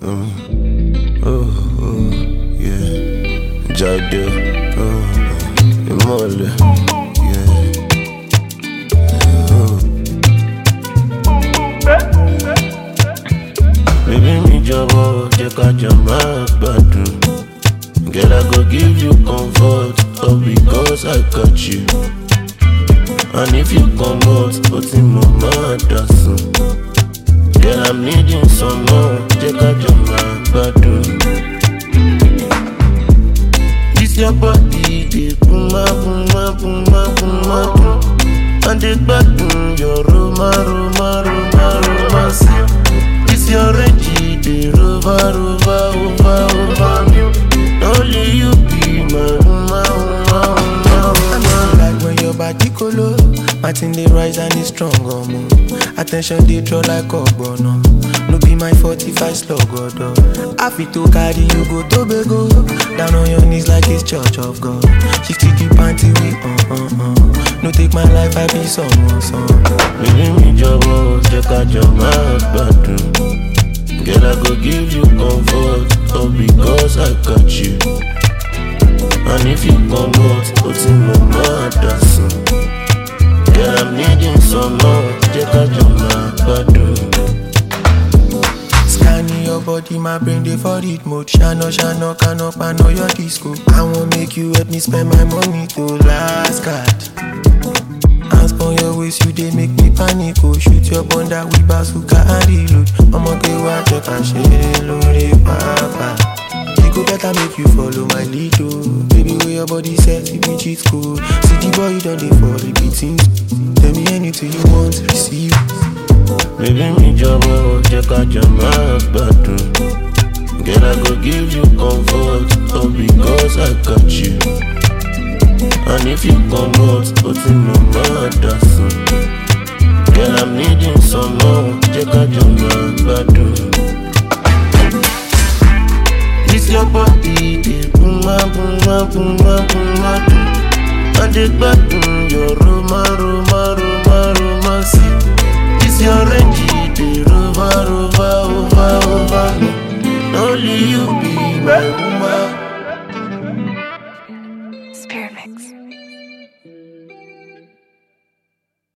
Yeah. Jade, Imole, yeah. Baby, me jọ̀wọ́, jẹ́ ká jọ máa gbádùn. Girl, I go give you comfort, all because I got you. And if you come out, put in my mother soon. Girl, I'm needing some more, jẹ́ ká jọ máa gbádùn. This your body, dey puma, puma, puma, puma, puma. And they gbádùn your roma, roma, roma, roma. This your Reggie, dey rova, rova, over, over me. Only you be my woman, woman, woman. I know like when your body colo, my thing dey rise and it's strong, attention dey draw like ogbono. No be my 45 slug, happy to carry you go Tobago. Down on your knees like it's church of God. 60 deep panty we no take my life, I be someone. Baby, me jọ̀wọ́, jẹ́ ká jọ máa gbádùn. Girl, I go give you comfort, all because I got you. And if you come out, put in my mother soon. Girl, I'm needing some more, jẹ́ ká jọ máa gbádùn. Scanning your body, my brain dey for it mode. Shano, shano, can up and know your disco. I won't make you help me spend my money to last card. Hands on your waist, you dey make me panic. Oh, shoot your bunda with bazooka and reload. I'ma get what you can share, lori papa. It go better make you follow my lead, oh. Baby, where your body set, if me cheat code. See the boy, you don't dey for repeating. Tell me anything you want to receive. Baby, me jọ̀wọ́, jẹ́ ká jọ máa gbádùn. Girl, I go give you comfort, all because I got you. And if you come out, put in my mother soon. Girl, I'm needing some more, jẹ́ ká jọ máa gbádùn. This your body, dey puma, puma, puma, puma, puma. And they gbádùn your roma, roma, roma, roma. This your Reggie, dey rova, rova.